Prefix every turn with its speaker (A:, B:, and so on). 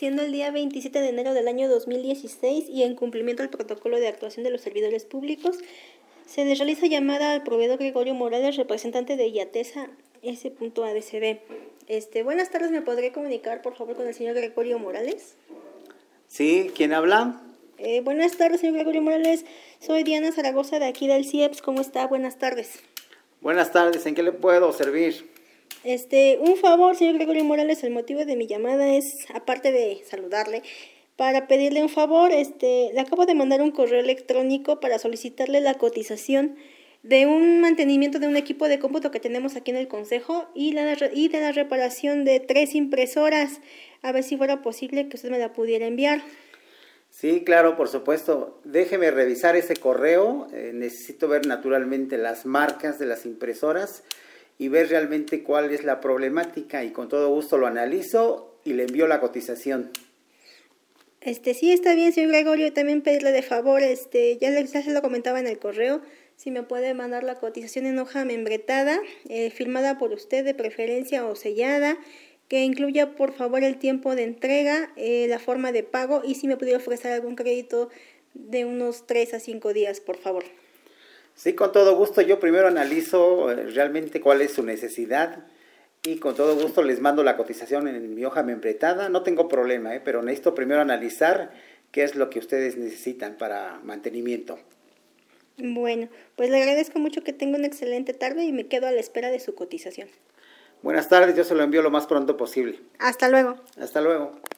A: siendo el día 27 de enero del año 2016 y en cumplimiento al protocolo de actuación de los servidores públicos, se les realiza llamada al proveedor Gregorio Morales, representante de IATESA S.ADCB. Buenas tardes, ¿me podré comunicar por favor con el señor Gregorio Morales?
B: Sí, ¿quién habla?
A: Buenas tardes, señor Gregorio Morales. Soy Diana Zaragoza de aquí del CIEPS. ¿Cómo está? Buenas tardes.
B: Buenas tardes, ¿en qué le puedo servir?
A: Un favor, señor Gregorio Morales, el motivo de mi llamada es, aparte de saludarle, para pedirle un favor. Le acabo de mandar un correo electrónico para solicitarle la cotización de un mantenimiento de un equipo de cómputo que tenemos aquí en el consejo y de la reparación de 3 impresoras, a ver si fuera posible que usted me la pudiera enviar.
B: Sí, claro, por supuesto. Déjeme revisar ese correo. Necesito ver naturalmente las marcas de las impresoras y ver realmente cuál es la problemática, y con todo gusto lo analizo y le envío la cotización.
A: Sí, está bien, señor Gregorio. También pedirle de favor, ya se lo comentaba en el correo, si me puede mandar la cotización en hoja membretada, firmada por usted de preferencia o sellada, que incluya por favor el tiempo de entrega, la forma de pago y si me pudiera ofrecer algún crédito de unos 3 a 5 días, por favor.
B: Sí, con todo gusto. Yo primero analizo realmente cuál es su necesidad y con todo gusto les mando la cotización en mi hoja membretada. No tengo problema, pero necesito primero analizar qué es lo que ustedes necesitan para mantenimiento.
A: Bueno, pues le agradezco mucho, que tenga una excelente tarde y me quedo a la espera de su cotización.
B: Buenas tardes, yo se lo envío lo más pronto posible.
A: Hasta luego.
B: Hasta luego.